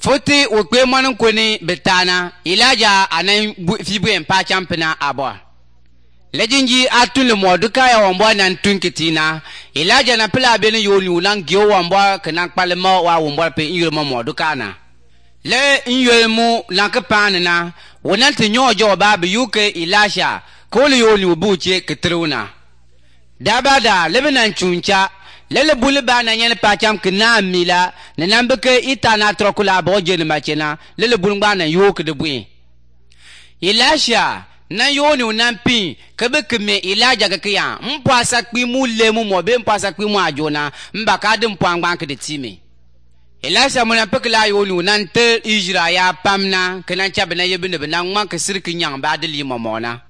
Foti ukwe mwanin kuni betana ilaja anan fibu empa champina abo. Lejinji atule moduka ya wambwa nan tunkitina ilaja na pila bene yoli ulang gyo wambwa kenak palema wa wambwa pe inyulmo moduka na. Le inyulmo lankapane na wananti nyojo babi yuke ilasha koli yoli ubuche ketruna. Dabada lebenan chuncha lele bule ba na nyene pacham kina mila na nambeke itana trokula boje ni machena lele bulungba na yoke de bui Elisha na yoni unampi kebe keme ilaja gakiya mpwasa kwi mu lemu mobe mpwasa kwi mu ajona mbaka de mpwangba nke de time Elisha mona pekla yoni unante Israel ya pamna kana chabena yebene bena ngma ke sirki nyang ba de limo mona